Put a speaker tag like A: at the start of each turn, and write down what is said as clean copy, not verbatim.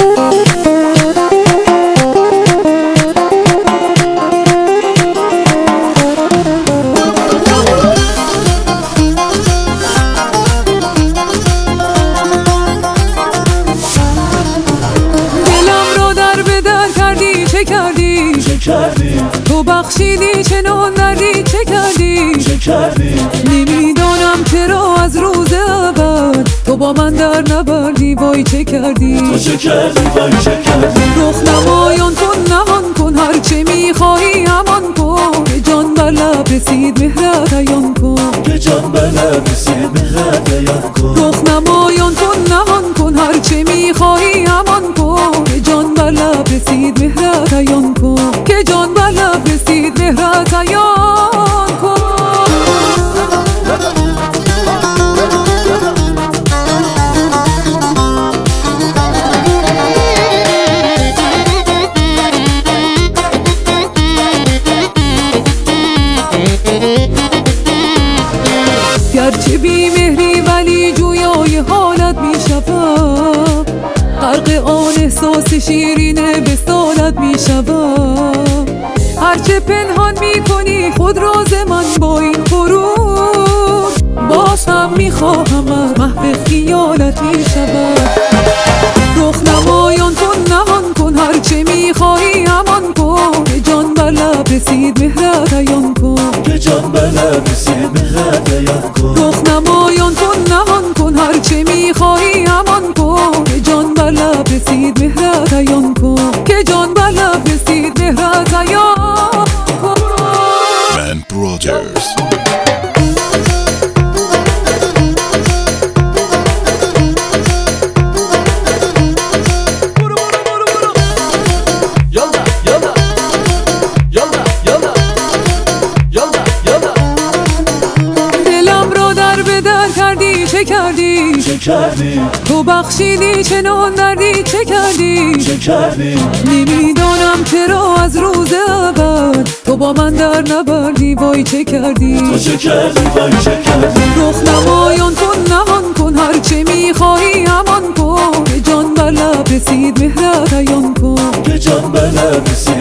A: چه کردی تو بخشیدی چنان دردی چه کردی نمیدانم چرا از روز اول تو با من در نبردی وای چه کردی رخ نمایان کن نهان کن هرچه میخواهی همان کن که جان بر لب رسید مهرت عیان کن رخ نمایان کن نهان کن هرچه میخواهی همان کن که جان بر لب رسید مهرت عیان کن که جان بر لب رسید مهرت عیان کن گرچه بی مهری ولی جویای حالت میشوم غرق آن احساس شیرین وصالت میشوم هرچه پنهان میکنی خود راز من با این غرور باز هم میخواهم محو خیالت میشوم رخ نمایان کن نهان کن هرچه میخواهی همان کن که جان بر لب رسید مهرت عیان کن رخ نمایان کن نهان کن هرچه میخواهی همان کن که جان بر لب رسید مهرت عیان کن که جان بر لب رسید مهرت عیان کن
B: من برادرز
A: چه کردی تو بخشیدی چنان دردی چه کردی نمیدانم چرا از روز اول تو با من در نبردی وای چه کردی رخ نمایان کن نهان کن هرچه میخواهی همان کن که جان بر لب رسید مهرت عیان کن